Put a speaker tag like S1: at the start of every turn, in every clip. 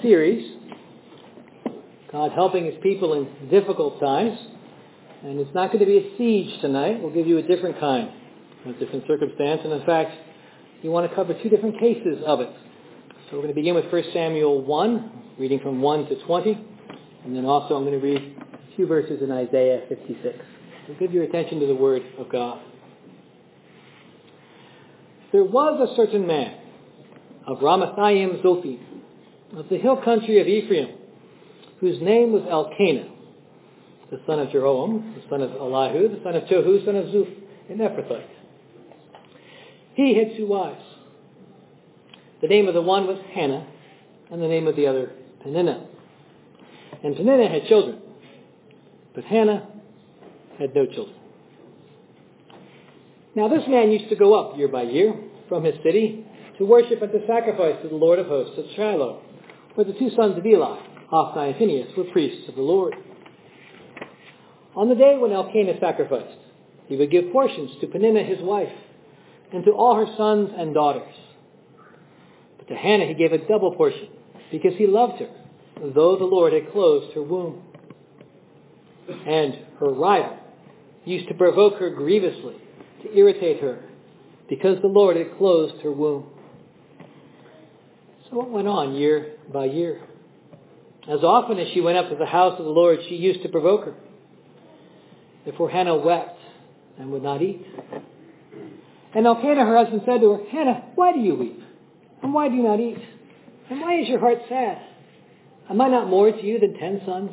S1: series, God helping His people in difficult times. And it's not going to be a siege tonight. We'll give you a different kind, a different circumstance. And in fact, we want to cover two different cases of it. So we're going to begin with 1 Samuel 1, reading from 1 to 20. And then also I'm going to read a few verses in Isaiah 56. So give your attention to the Word of God. There was a certain man of Ramathaim Zophim, of the hill country of Ephraim, whose name was Elkanah, the son of Jeroham, the son of Elihu, the son of Tohu, son of Zuph, an Ephrathite. He had two wives. The name of the one was Hannah, and the name of the other Peninnah. And Peninnah had children, but Hannah had no children. Now this man used to go up year by year from his city to worship and to sacrifice to the Lord of hosts at Shiloh, where the two sons of Eli, Hophni and Phinehas, were priests of the Lord. On the day when Elkanah sacrificed, he would give portions to Peninnah his wife, and to all her sons and daughters. But to Hannah he gave a double portion, because he loved her, though the Lord had closed her womb. And her rival used to provoke her grievously, to irritate her, because the Lord had closed her womb. So it went on year by year. As often as she went up to the house of the Lord, she used to provoke her. Therefore Hannah wept and would not eat. And Elkanah, her husband, said to her, Hannah, why do you weep? And why do you not eat? And why is your heart sad? Am I not more to you than 10 sons?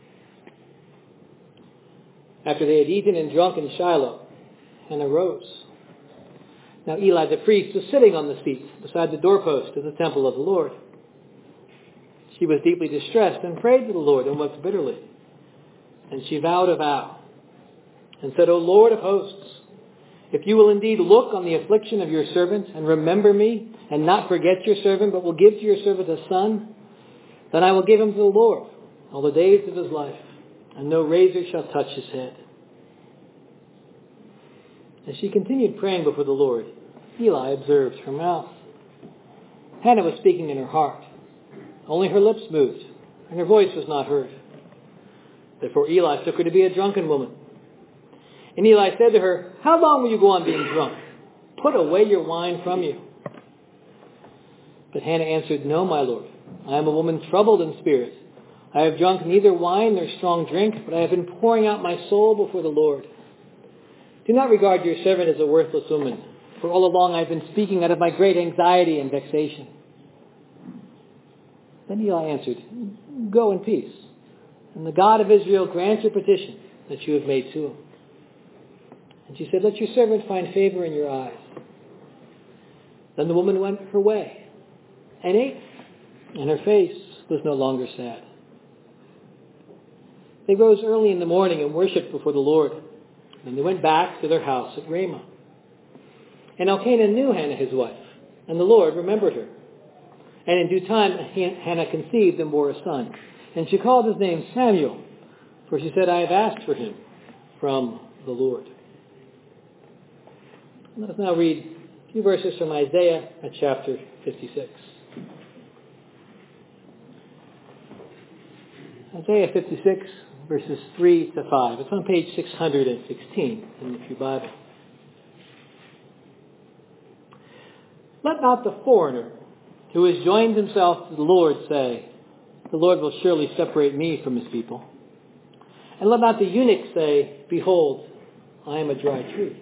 S1: After they had eaten and drunk in Shiloh, Hannah rose. Now Eli the priest was sitting on the seat beside the doorpost of the temple of the Lord. She was deeply distressed and prayed to the Lord and wept bitterly. And she vowed a vow and said, O Lord of hosts, if you will indeed look on the affliction of your servant and remember me and not forget your servant, but will give to your servant a son, then I will give him to the Lord all the days of his life, and no razor shall touch his head. As she continued praying before the Lord, Eli observed her mouth. Hannah was speaking in her heart. Only her lips moved, and her voice was not heard. Therefore Eli took her to be a drunken woman. And Eli said to her, How long will you go on being drunk? Put away your wine from you. But Hannah answered, No, my Lord. I am a woman troubled in spirit. I have drunk neither wine nor strong drink, but I have been pouring out my soul before the Lord. Do not regard your servant as a worthless woman, for all along I have been speaking out of my great anxiety and vexation. Then Eli answered, Go in peace, and the God of Israel grant your petition that you have made to him. And she said, Let your servant find favor in your eyes. Then the woman went her way and ate, and her face was no longer sad. They rose early in the morning and worshipped before the Lord. Then they went back to their house at Ramah. And Elkanah knew Hannah his wife, and the Lord remembered her. And in due time Hannah conceived and bore a son. And she called his name Samuel, for she said, I have asked for him from the Lord. Let us now read a few verses from Isaiah at chapter 56. Isaiah 56, verses 3 to 5. It's on page 616 in the Pew Bible. Let not the foreigner who has joined himself to the Lord say, The Lord will surely separate me from his people. And let not the eunuch say, Behold, I am a dry tree.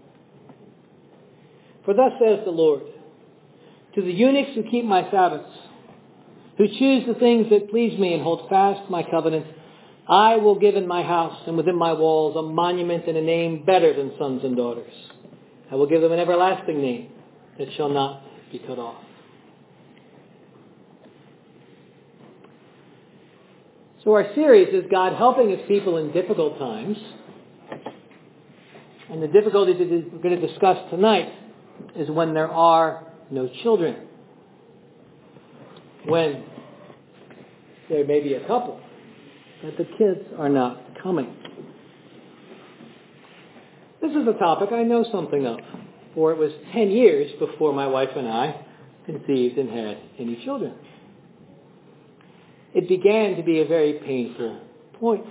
S1: For thus says the Lord, to the eunuchs who keep my Sabbaths, who choose the things that please me and hold fast my covenant, I will give in my house and within my walls a monument and a name better than sons and daughters. I will give them an everlasting name that shall not be cut off. So our series is God helping his people in difficult times. And the difficulty that we're going to discuss tonight is when there are no children. When there may be a couple, but the kids are not coming. This is a topic I know something of, for it was 10 years before my wife and I conceived and had any children. it began to be a very painful point.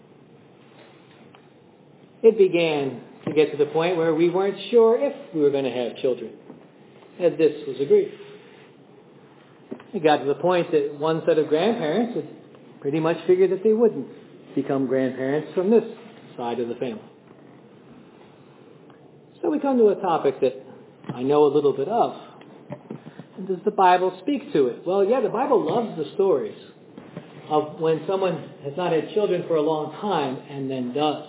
S1: It began to get to the point where we weren't sure if we were going to have children. And this was a grief. It got to the point that one set of grandparents had pretty much figured that they wouldn't become grandparents from this side of the family. So we come to a topic that I know a little bit of. And does the Bible speak to it? Well, yeah, the Bible loves the stories of when someone has not had children for a long time and then does.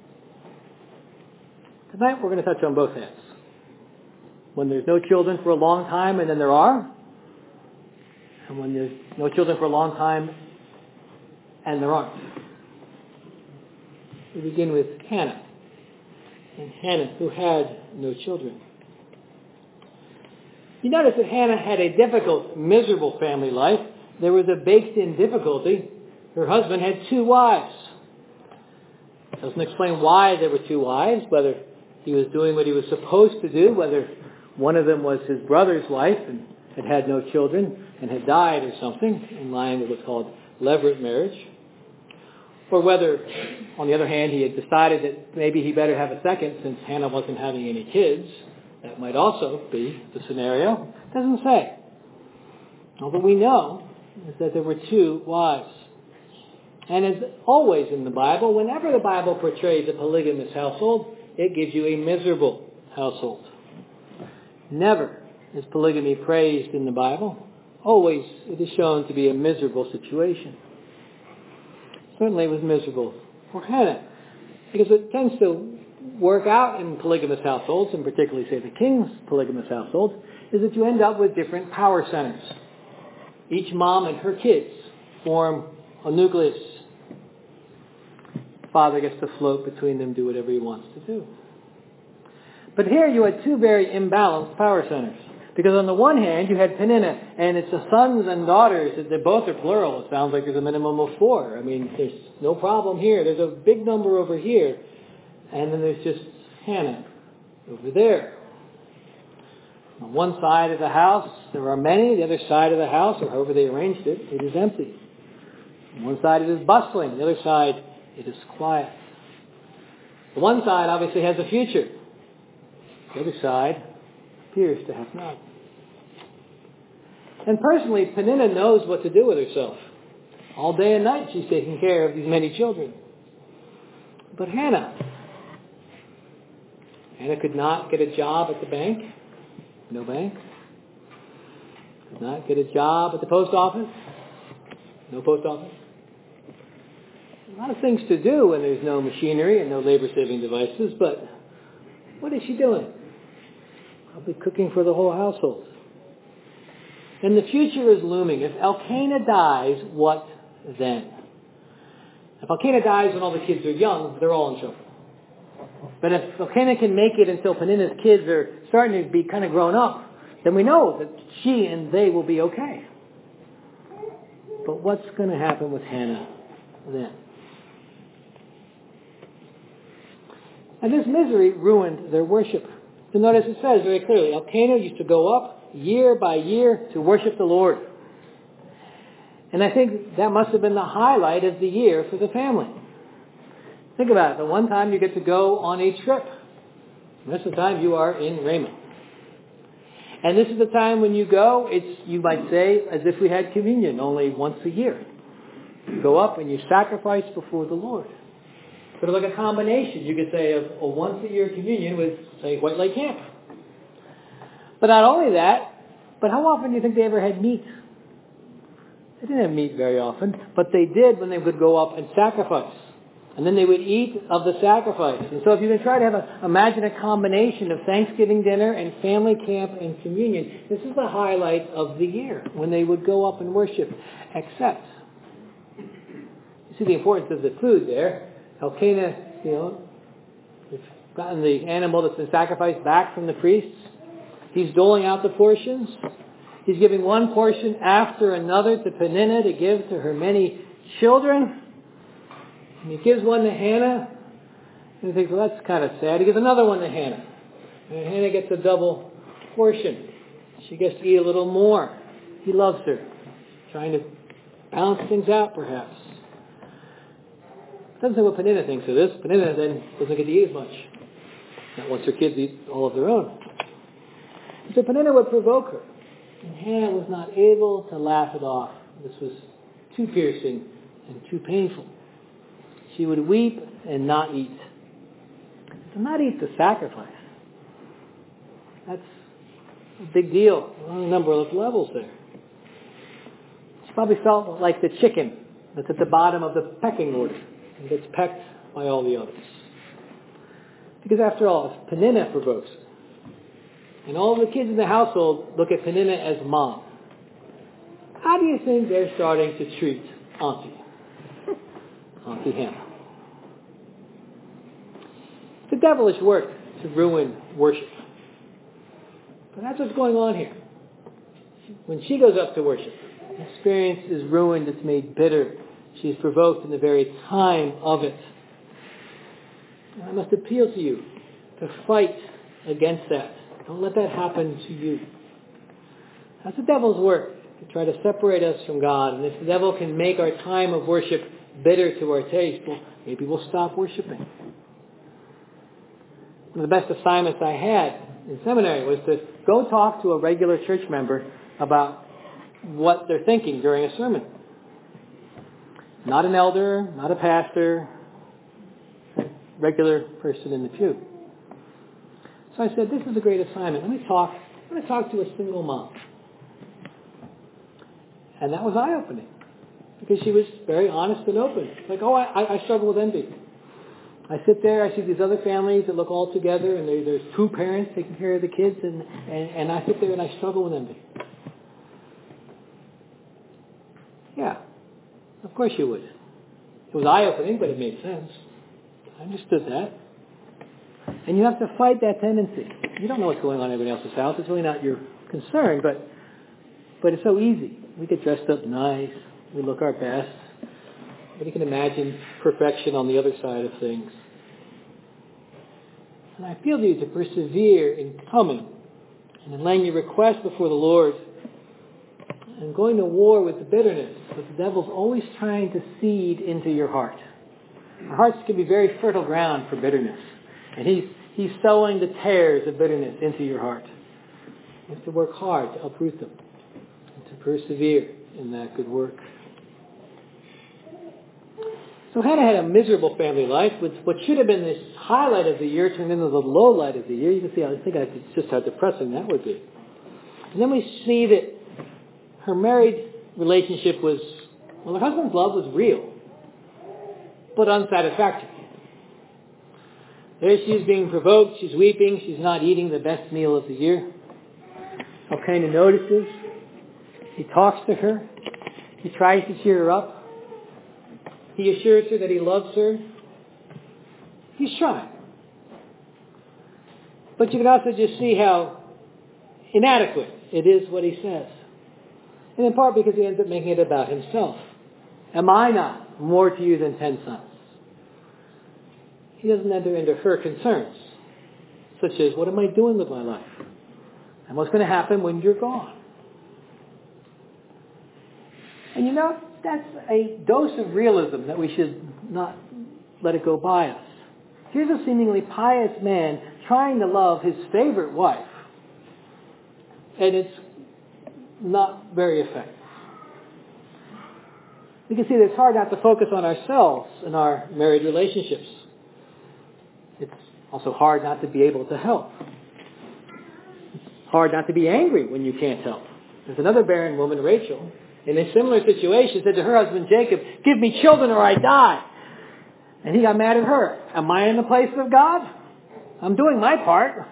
S1: Tonight we're going to touch on both ends. When there's no children for a long time and then there are. And when there's no children for a long time and there aren't. We begin with Hannah. And Hannah, who had no children. You notice that Hannah had a difficult, miserable family life. There was a baked-in difficulty. Her husband had 2 wives. It doesn't explain why there were 2 wives, whether he was doing what he was supposed to do, whether one of them was his brother's wife and had no children and had died or something, in line with what's called levirate marriage. Or whether, on the other hand, he had decided that maybe he better have a second since Hannah wasn't having any kids. That might also be the scenario. It doesn't say. All that we know is that there were 2 wives. And as always in the Bible, whenever the Bible portrays a polygamous household, it gives you a miserable household. Never is polygamy praised in the Bible. Always it is shown to be a miserable situation. Certainly it was miserable for Hannah, because it tends to work out in polygamous households, and particularly, say, the king's polygamous household, is that you end up with different power centers. Each mom and her kids form a nucleus. Father gets to float between them, do whatever he wants to do. But here you had 2 very imbalanced power centers. Because on the one hand, you had Peninnah, and it's the sons and daughters, they both are plural. It sounds like there's a minimum of 4. I mean, there's no problem here. There's a big number over here. And then there's just Hannah over there. On one side of the house, there are many. The other side of the house, or however they arranged it, it is empty. On one side it is bustling. The other side, it is quiet. The one side obviously has a future. The other side appears to have none. And personally, Peninnah knows what to do with herself. All day and night she's taking care of these many children. But Hannah could not get a job at the bank. No bank. Could not get a job at the post office. No post office. A lot of things to do when there's no machinery and no labor-saving devices, but what is she doing? Probably cooking for the whole household. And the future is looming. If Elkanah dies, what then? If Elkanah dies when all the kids are young, they're all in trouble. But if Elkanah can make it until Peninnah's kids are starting to be kind of grown up, then we know that she and they will be okay. But what's going to happen with Hannah then? And this misery ruined their worship. So notice it says very clearly, Elkanah used to go up year by year to worship the Lord. And I think that must have been the highlight of the year for the family. Think about it. The one time you get to go on a trip. The rest of the time you are in Ramah. And this is the time when you go, it's, you might say, as if we had communion only once a year. You go up and you sacrifice before the Lord. Sort of like a combination, you could say, of a once-a-year communion with, say, White Lake Camp. But not only that, but how often do you think they ever had meat? They didn't have meat very often, but they did when they would go up and sacrifice. And then they would eat of the sacrifice. And so if you can try to imagine a combination of Thanksgiving dinner and family camp and communion, this is the highlight of the year, when they would go up and worship. Except, you see the importance of the food there. Elkanah, has gotten the animal that's been sacrificed back from the priests. He's doling out the portions. He's giving one portion after another to Peninnah to give to her many children. And he gives one to Hannah. And he thinks, well, that's kind of sad. He gives another one to Hannah. And Hannah gets a double portion. She gets to eat a little more. He loves her. Trying to balance things out, perhaps. Doesn't say what Peninnah thinks of this. Peninnah then doesn't get to eat as much. Not once her kids eat all of their own. So Peninnah would provoke her. And Hannah was not able to laugh it off. This was too piercing and too painful. She would weep and not eat. To not eat the sacrifice. That's a big deal on a number of levels there. She probably felt like the chicken that's at the bottom of the pecking order and gets pecked by all the others. Because after all, if Peninnah provokes her, and all the kids in the household look at Peninnah as mom, how do you think they're starting to treat Auntie Hannah? It's a devilish work to ruin worship. But that's what's going on here. When she goes up to worship, the experience is ruined, it's made bitter. She's provoked in the very time of it. And I must appeal to you to fight against that. Don't let that happen to you. That's the devil's work, to try to separate us from God. And if the devil can make our time of worship bitter to our taste, well, maybe we'll stop worshiping. One of the best assignments I had in seminary was to go talk to a regular church member about what they're thinking during a sermon. Not an elder, not a pastor, a regular person in the pew. So I said, this is a great assignment. I'm going to talk to a single mom. And that was eye-opening. Because she was very honest and open. Like, I struggle with envy. I sit there, I see these other families that look all together, and there's two parents taking care of the kids, and I sit there and I struggle with envy. Yeah, of course you would. It was eye-opening, but it made sense. I understood that. And you have to fight that tendency. You don't know what's going on in everybody else's house. It's really not your concern, but it's so easy. We get dressed up nice. We look our best. But you can imagine perfection on the other side of things. And I appeal to you to persevere in coming and in laying your request before the Lord and going to war with the bitterness that the devil's always trying to seed into your heart. Our hearts can be very fertile ground for bitterness. And he's sowing the tares of bitterness into your heart. You have to work hard to uproot them and to persevere in that good work. So Hannah had a miserable family life, with what should have been this highlight of the year turned into the low light of the year. You can see just how depressing that would be. And then we see that her married relationship was, her husband's love was real, but unsatisfactory. There she is being provoked, she's weeping, she's not eating the best meal of the year. Elkanah notices, he talks to her, he tries to cheer her up. He assures her that he loves her. He's trying. But you can also just see how inadequate it is what he says. And in part because he ends up making it about himself. Am I not more to you than 10 sons? He doesn't enter into her concerns, such as, what am I doing with my life? And what's going to happen when you're gone? And that's a dose of realism that we should not let it go by us. Here's a seemingly pious man trying to love his favorite wife, and it's not very effective. We can see that it's hard not to focus on ourselves in our married relationships. It's also hard not to be able to help. It's hard not to be angry when you can't help. There's another barren woman, Rachel, in a similar situation, said to her husband Jacob, give me children or I die. And he got mad at her. Am I in the place of God? I'm doing my part.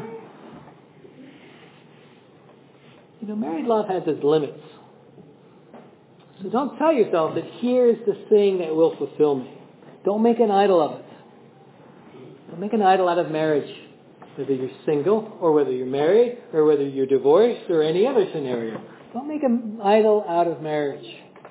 S1: Married love has its limits. So don't tell yourself that here's the thing that will fulfill me. Don't make an idol of it. Don't make an idol out of marriage. Whether you're single or whether you're married or whether you're divorced or any other scenario. Don't make an idol out of marriage.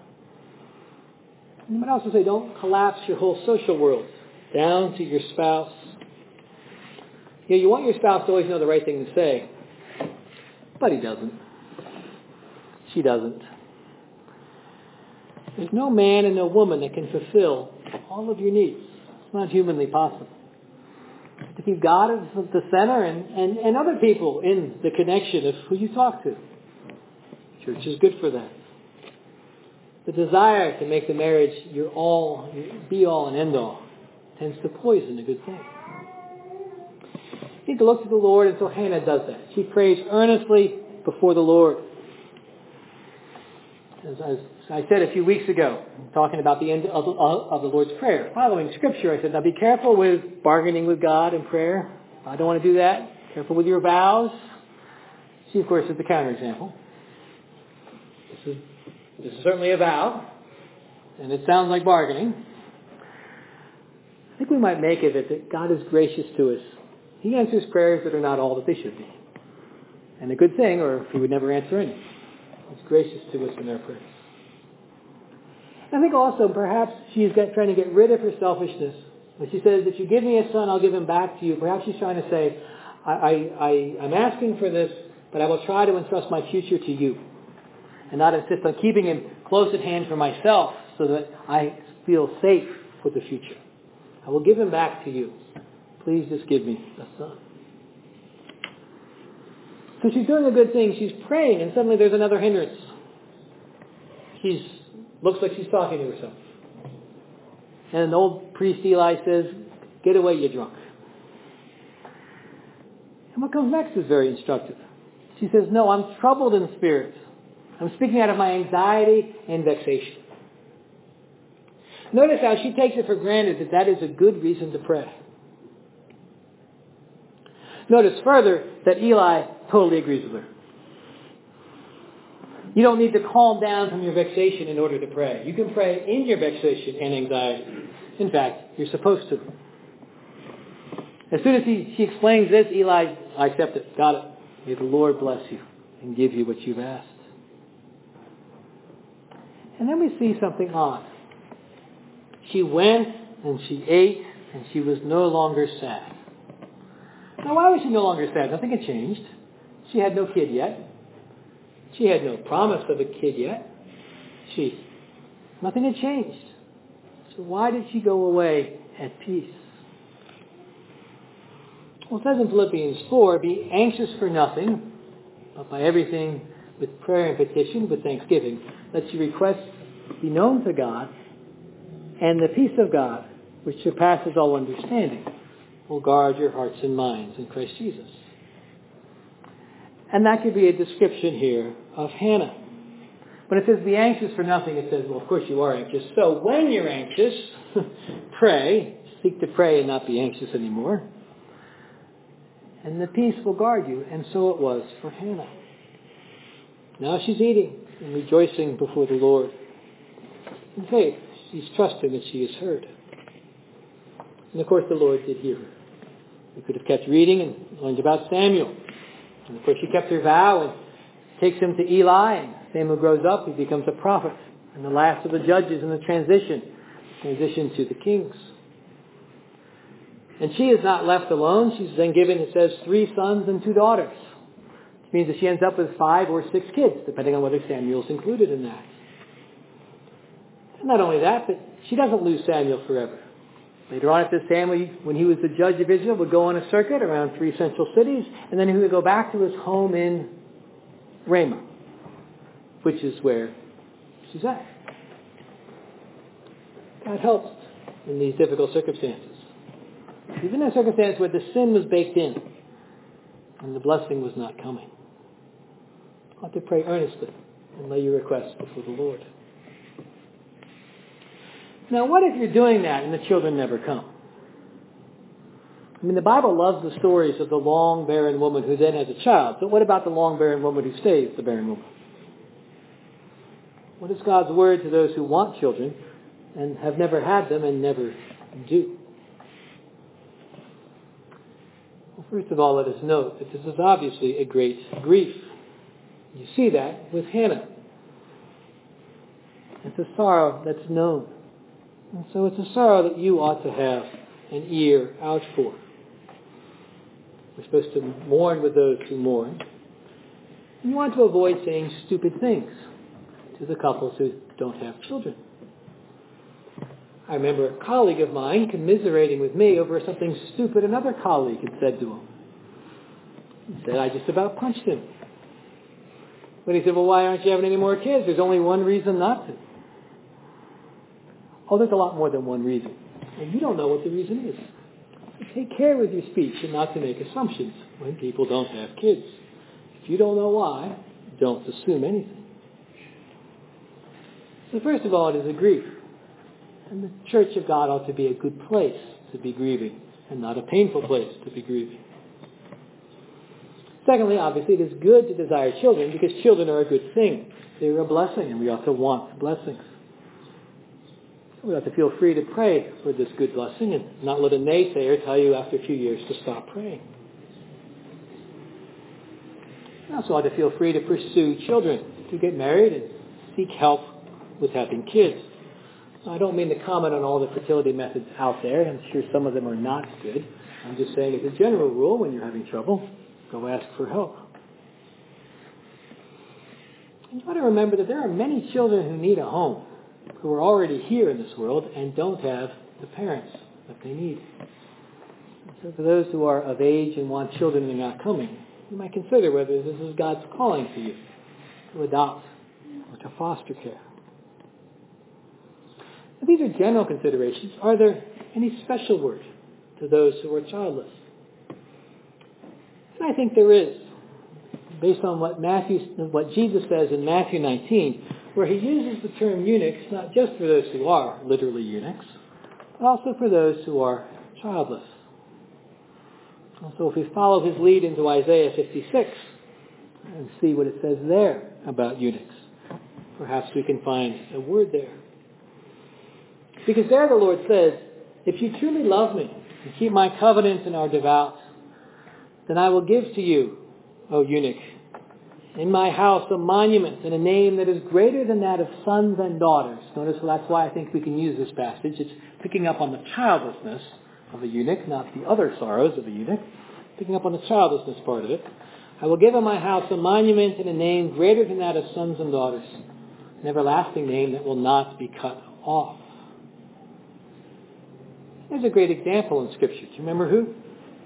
S1: You might also say don't collapse your whole social world down to your spouse. You want your spouse to always know the right thing to say, but he doesn't. She doesn't. There's no man and no woman that can fulfill all of your needs. It's not humanly possible. To keep God as the center and other people in the connection of who you talk to. Church is good for that. The desire to make the marriage your be all and end all tends to poison a good thing. You need to look to the Lord, and so Hannah does that. She prays earnestly before the Lord. As I said a few weeks ago, talking about the end of the Lord's Prayer, following Scripture, I said, now be careful with bargaining with God in prayer. I don't want to do that. Careful with your vows. She, of course, is the counterexample. This is certainly a vow, and it sounds like bargaining. I think we might make of it that God is gracious to us. He answers prayers that are not all that they should be. And a good thing, or He would never answer any. He's gracious to us in our prayers. I think also perhaps she's trying to get rid of her selfishness. When she says, if you give me a son, I'll give him back to you. Perhaps she's trying to say, I'm asking for this, but I will try to entrust my future to you. And not insist on keeping him close at hand for myself so that I feel safe for the future. I will give him back to you. Please just give me a son. So she's doing a good thing. She's praying, and suddenly there's another hindrance. Looks like she's talking to herself. And an old priest Eli says, get away, you drunk. And what comes next is very instructive. She says, no, I'm troubled in spirit. I'm speaking out of my anxiety and vexation. Notice how she takes it for granted that is a good reason to pray. Notice further that Eli totally agrees with her. You don't need to calm down from your vexation in order to pray. You can pray in your vexation and anxiety. In fact, you're supposed to. As soon as she explains this, Eli, I accept it. Got it. May the Lord bless you and give you what you've asked. And then we see something odd. She went and she ate and she was no longer sad. Now, why was she no longer sad? Nothing had changed. She had no kid yet. She had no promise of a kid yet. Nothing had changed. So why did she go away at peace? Well, it says in Philippians 4, be anxious for nothing, but by everything with prayer and petition, with thanksgiving, let your requests be known to God, and the peace of God, which surpasses all understanding, will guard your hearts and minds in Christ Jesus. And that could be a description here of Hannah. When it says be anxious for nothing, it says, well, of course you are anxious. So when you're anxious, pray. Seek to pray and not be anxious anymore. And the peace will guard you. And so it was for Hannah. Now she's eating and rejoicing before the Lord. In faith, she's trusting that she is heard. And of course the Lord did hear her. We could have kept reading and learned about Samuel. And of course she kept her vow and takes him to Eli. And Samuel grows up, he becomes a prophet. And the last of the judges in the transition to the kings. And she is not left alone. She's then given, it says, 3 sons and 2 daughters. Which means that she ends up with 5 or 6 kids, depending on whether Samuel's included in that. And not only that, but she doesn't lose Samuel forever. Later on, it says Samuel, when he was the judge of Israel, would go on a circuit around 3 central cities, and then he would go back to his home in Ramah, which is where she's at. God helps in these difficult circumstances. Even in a circumstance where the sin was baked in and the blessing was not coming. You ought to pray earnestly and lay your requests before the Lord. Now, what if you're doing that and the children never come? I mean, the Bible loves the stories of the long barren woman who then has a child. But what about the long barren woman who stays the barren woman? What is God's word to those who want children and have never had them and never do? Well, first of all, let us note that this is obviously a great grief. You see that with Hannah. It's a sorrow that's known. And so it's a sorrow that you ought to have an ear out for. We're supposed to mourn with those who mourn. And you want to avoid saying stupid things. to the couples who don't have children. I remember a colleague of mine commiserating with me over something stupid another colleague had said to him. He said, I just about punched him. But he said, well, why aren't you having any more kids? There's only one reason not to. Oh, there's a lot more than one reason. And you don't know what the reason is. So take care with your speech and not to make assumptions when people don't have kids. If you don't know why, don't assume anything. So first of all, it is a grief. And the Church of God ought to be a good place to be grieving and not a painful place to be grieving. Secondly, obviously, it is good to desire children because children are a good thing. They're a blessing, and we ought to want blessings. We ought to feel free to pray for this good blessing and not let a naysayer tell you after a few years to stop praying. We also ought to feel free to pursue children, to get married and seek help with having kids. I don't mean to comment on all the fertility methods out there. I'm sure some of them are not good. I'm just saying as a general rule, when you're having trouble, go ask for help. And you ought to remember that there are many children who need a home, who are already here in this world and don't have the parents that they need. So for those who are of age and want children and are not coming, you might consider whether this is God's calling to you to adopt or to foster care. Now, these are general considerations. Are there any special words to those who are childless? And I think there is, based on what Jesus says in Matthew 19, where he uses the term eunuchs not just for those who are literally eunuchs, but also for those who are childless. And so if we follow his lead into Isaiah 56 and see what it says there about eunuchs, perhaps we can find a word there. Because there the Lord says, if you truly love me and keep my covenant and are devout, then I will give to you, O eunuch, in my house a monument and a name that is greater than that of sons and daughters. Notice that's why I think we can use this passage. It's picking up on the childlessness of a eunuch, not the other sorrows of a eunuch. Picking up on the childlessness part of it. I will give in my house a monument and a name greater than that of sons and daughters. An everlasting name that will not be cut off. There's a great example in Scripture. Do you remember who?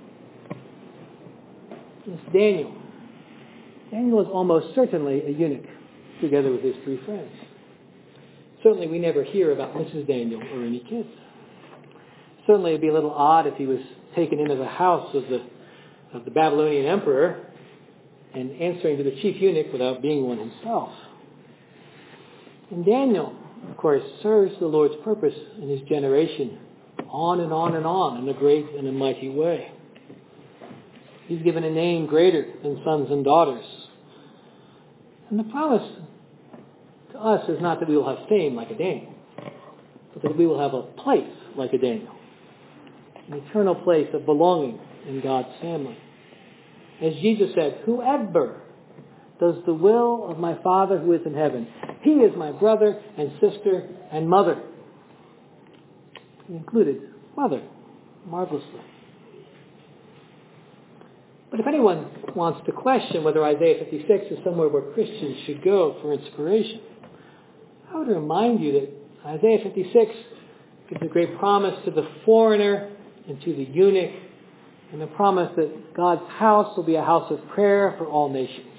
S1: It's Daniel. Daniel is almost certainly a eunuch, together with his three friends. Certainly we never hear about Mrs. Daniel or any kids. Certainly it would be a little odd if he was taken into the house of the Babylonian emperor and answering to the chief eunuch without being one himself. And Daniel, of course, serves the Lord's purpose in his generation on and on and on in a great and a mighty way. He's given a name greater than sons and daughters. And the promise to us is not that we will have fame like a Daniel, but that we will have a place like a Daniel. An eternal place of belonging in God's family. As Jesus said, whoever does the will of my Father who is in heaven, he is my brother and sister and mother. He included mother, marvelously. But if anyone wants to question whether Isaiah 56 is somewhere where Christians should go for inspiration, I would remind you that Isaiah 56 gives a great promise to the foreigner and to the eunuch, and the promise that God's house will be a house of prayer for all nations.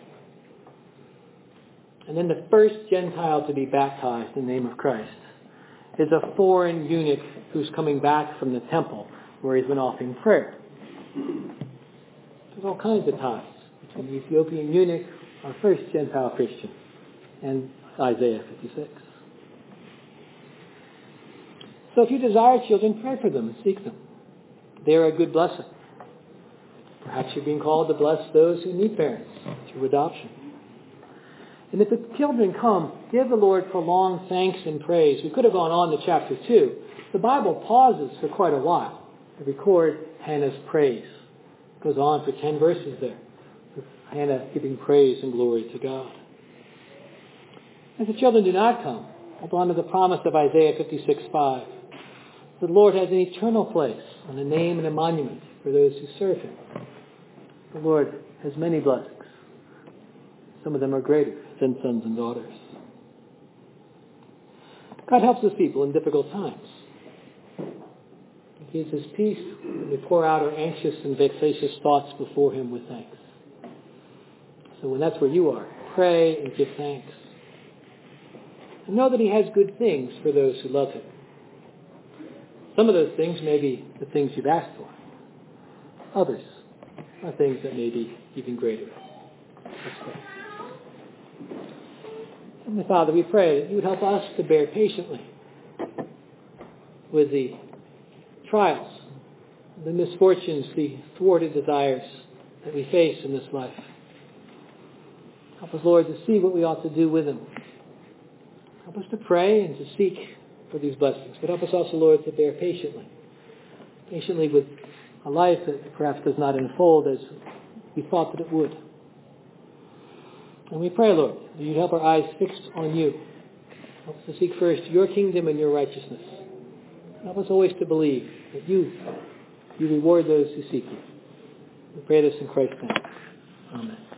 S1: And then the first Gentile to be baptized in the name of Christ is a foreign eunuch who's coming back from the temple where he's been offering prayer. There's all kinds of ties between the Ethiopian eunuch, our first Gentile Christian, and Isaiah 56. So if you desire children, pray for them and seek them. They're a good blessing. Perhaps you're being called to bless those who need parents through adoption. And if the children come, give the Lord prolonged thanks and praise. We could have gone on to chapter 2. The Bible pauses for quite a while to record Hannah's praise. It goes on for 10 verses there, with Hannah giving praise and glory to God. If the children do not come, hold on to the promise of Isaiah 56:5. The Lord has an eternal place and a name and a monument for those who serve him. The Lord has many blessings. Some of them are greater than sons and daughters. God helps his people in difficult times. He gives us peace when we pour out our anxious and vexatious thoughts before him with thanks. So when that's where you are, pray and give thanks. And know that he has good things for those who love him. Some of those things may be the things you've asked for. Others are things that may be even greater. Let's pray. Heavenly Father, we pray that you would help us to bear patiently with the trials, the misfortunes, the thwarted desires that we face in this life. Help us, Lord, to see what we ought to do with them. Help us to pray and to seek for these blessings. But help us also, Lord, to bear patiently with a life that perhaps does not unfold as we thought that it would. And we pray, Lord, that you help our eyes fixed on you. Help us to seek first your kingdom and your righteousness. Help us always to believe that you reward those who seek you. We pray this in Christ's name. Amen.